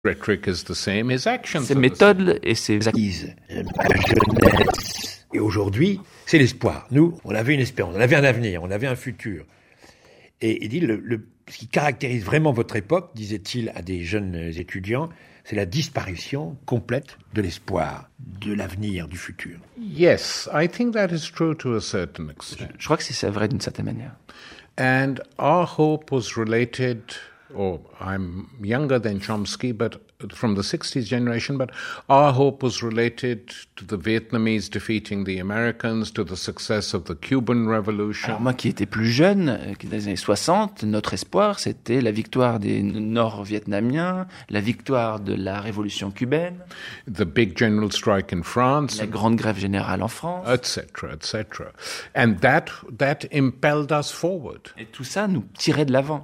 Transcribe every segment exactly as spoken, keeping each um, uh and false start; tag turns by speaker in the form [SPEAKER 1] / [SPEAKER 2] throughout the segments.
[SPEAKER 1] Rhetoric is the same, his actions
[SPEAKER 2] Ses
[SPEAKER 1] are the
[SPEAKER 2] méthodes et ses actes.
[SPEAKER 3] La jeunesse. Et aujourd'hui, c'est l'espoir. Nous, on avait une espérance, on avait un avenir, on avait un futur. Et il dit, le, le, ce qui caractérise vraiment votre époque, disait-il à des jeunes étudiants, c'est la disparition complète de l'espoir, de l'avenir, du futur.
[SPEAKER 1] Yes, I think that is true to a certain extent.
[SPEAKER 2] Je crois que c'est vrai d'une certaine manière.
[SPEAKER 1] And our hope was related, or I'm younger than Chomsky, but from the sixties generation, but our hope was related to the Vietnamese defeating the Americans, to the success of the Cuban Revolution.
[SPEAKER 2] Alors moi qui étais plus jeune, dans les années soixante, notre espoir c'était la victoire des Nord-Vietnamiens, la victoire de la révolution cubaine,
[SPEAKER 1] the big general strike in France,
[SPEAKER 2] la grande grève générale en France,
[SPEAKER 1] et cetera, et cetera. And that that impelled us forward.
[SPEAKER 2] Et tout ça nous tirait de l'avant.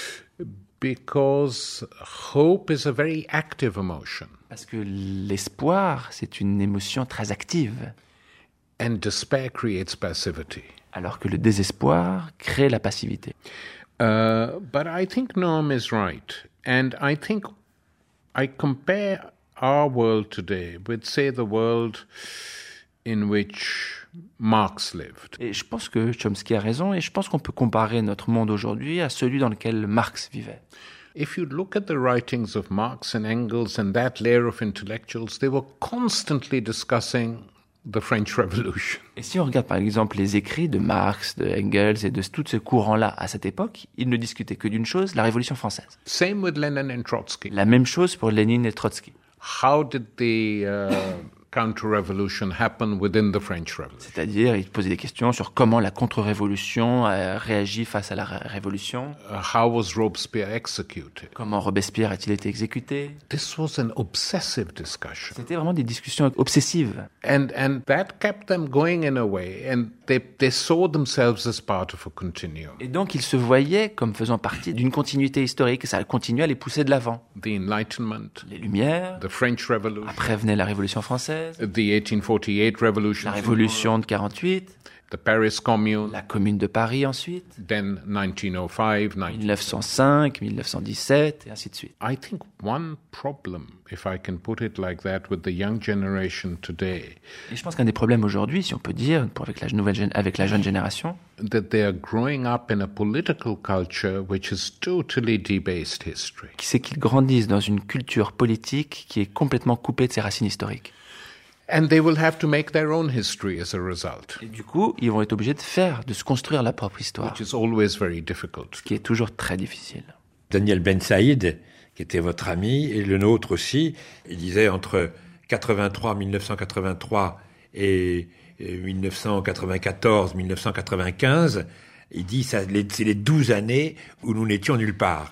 [SPEAKER 1] Because hope is a very active emotion.
[SPEAKER 2] Parce que l'espoir, c'est une émotion très active.
[SPEAKER 1] And despair creates passivity.
[SPEAKER 2] Alors que le désespoir crée la passivité.
[SPEAKER 1] Uh, but I think Noam is right. And I think I compare our world today with, say, the world in which Marx lived.
[SPEAKER 2] Et je pense que Chomsky a raison, et je pense qu'on peut comparer notre monde aujourd'hui à celui dans lequel Marx vivait.
[SPEAKER 1] If you look at the writings of Marx and Engels and that layer of intellectuals, they were constantly discussing the French Revolution.
[SPEAKER 2] Et si on regarde par exemple les écrits de Marx, de Engels et de tout ce courant-là à cette époque, ils ne discutaient que d'une chose, la Révolution française.
[SPEAKER 1] Same with Lenin and Trotsky.
[SPEAKER 2] La même chose pour Lénine et Trotsky.
[SPEAKER 1] How did the uh, counter-revolution happen within the French Revolution?
[SPEAKER 2] C'est-à-dire, il posait des questions sur comment la contre-révolution a réagi face à la ré- révolution.
[SPEAKER 1] Uh, how was Robespierre executed?
[SPEAKER 2] Comment Robespierre a-t-il été exécuté?
[SPEAKER 1] This was an obsessive discussion.
[SPEAKER 2] C'était vraiment des discussions obsessives.
[SPEAKER 1] And and that kept them going in a way, and they they saw themselves as part of a continuum.
[SPEAKER 2] Et donc, ils se voyaient comme faisant partie d'une continuité historique, et ça continuait à les pousser de l'avant.
[SPEAKER 1] The Enlightenment,
[SPEAKER 2] Les Lumières,
[SPEAKER 1] the French Revolution,
[SPEAKER 2] après venait la Révolution française,
[SPEAKER 1] the eighteen forty-eight revolution,
[SPEAKER 2] la Révolution de quarante-huit,
[SPEAKER 1] the Paris Commune,
[SPEAKER 2] la Commune de Paris ensuite,
[SPEAKER 1] then nineteen oh five, nineteen...
[SPEAKER 2] mille neuf cent cinq, mille neuf cent dix-sept, et ainsi de suite.
[SPEAKER 1] I think one problem, if I can put it like that, with the young generation today,
[SPEAKER 2] Et je pense qu'un des problèmes aujourd'hui, si on peut dire, pour avec la nouvelle gén- avec la jeune génération,
[SPEAKER 1] that they are growing up in a political culture which has totally debased history.
[SPEAKER 2] c'est qu'ils grandissent dans une culture politique qui est complètement coupée de ses racines historiques.
[SPEAKER 1] And they will have to make their own history as a result,
[SPEAKER 2] Et du coup, ils vont être obligés de faire, de se construire la propre histoire,
[SPEAKER 1] which is always very difficult.
[SPEAKER 2] ce qui est toujours très difficile.
[SPEAKER 3] Daniel Ben Saïd, qui était votre ami, et le nôtre aussi, il disait entre quatre-vingt-trois, mille neuf cent quatre-vingt-trois et mille neuf cent quatre-vingt-quatorze, mille neuf cent quatre-vingt-quinze, il dit ça, les- c'est les douze années où nous n'étions nulle part.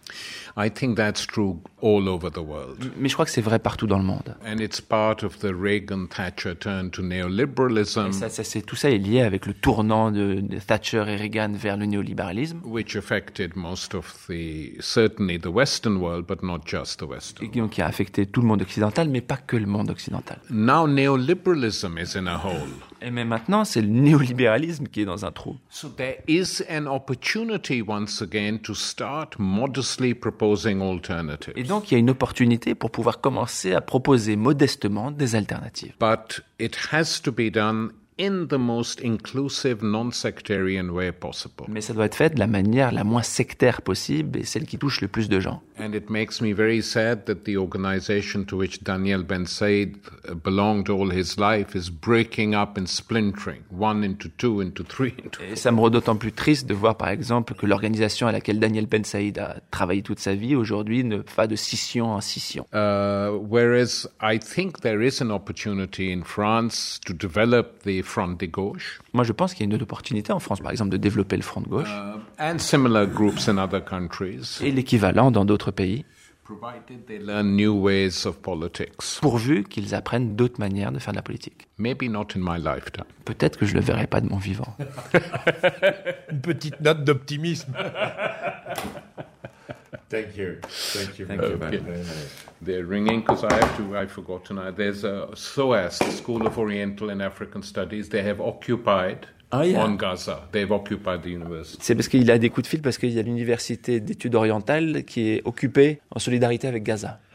[SPEAKER 1] I think that's true all over the world.
[SPEAKER 2] Mais je crois que c'est vrai partout dans le monde.
[SPEAKER 1] And it's part of the Reagan-Thatcher turn to neoliberalism,
[SPEAKER 2] Et ça, ça, c'est, tout ça est lié avec le tournant de, de Thatcher et Reagan vers le néolibéralisme,
[SPEAKER 1] which affected most of the, certainly the Western world, but not just the Western
[SPEAKER 2] et
[SPEAKER 1] world.
[SPEAKER 2] qui, donc, qui a affecté tout le monde occidental, mais pas que le monde occidental.
[SPEAKER 1] Now neoliberalism is in a hole.
[SPEAKER 2] Et mais maintenant, c'est le néolibéralisme qui est dans un trou.
[SPEAKER 1] So there is an opportunity once again to start modestly proposing alternatives.
[SPEAKER 2] Et donc, il y a une opportunité pour pouvoir commencer à proposer modestement des alternatives.
[SPEAKER 1] But it has to be done in the most inclusive, non-sectarian way possible.
[SPEAKER 2] Mais ça doit être fait de la manière la moins sectaire possible et celle qui touche le plus de gens.
[SPEAKER 1] And it makes me very sad that the organization to which Daniel Ben Said uh, belonged all his life is breaking up and splintering, one into two, into three, into
[SPEAKER 2] Et ça me rend d'autant plus triste de voir, par exemple, que l'organisation à laquelle Daniel Ben Saïd a travaillé toute sa vie, aujourd'hui, ne va de scission en scission.
[SPEAKER 1] Uh, whereas I think there is an opportunity in France to develop the Front de Gauche
[SPEAKER 2] Moi, je pense qu'il y a une opportunité en France, par exemple, de développer le Front de gauche
[SPEAKER 1] uh, and similar groups in other countries,
[SPEAKER 2] et l'équivalent dans d'autres pays,
[SPEAKER 1] provided they learn new ways of politics.
[SPEAKER 2] pourvu qu'ils apprennent d'autres manières de faire de la politique.
[SPEAKER 1] Maybe not in my lifetime.
[SPEAKER 2] Peut-être que je le verrai pas de mon vivant.
[SPEAKER 3] Une petite note d'optimisme. Thank you. Thank you.
[SPEAKER 2] Thank you.
[SPEAKER 1] Okay. They're ringing because I have to, I forgot tonight. There's a SOAS, the School of Oriental and African Studies. They have occupied
[SPEAKER 2] Oh, yeah.
[SPEAKER 1] on Gaza. They've occupied the university.
[SPEAKER 2] C'est parce qu'il a des coups de fil, parce qu'il y a l'université d'études orientales qui est occupée en solidarité avec Gaza.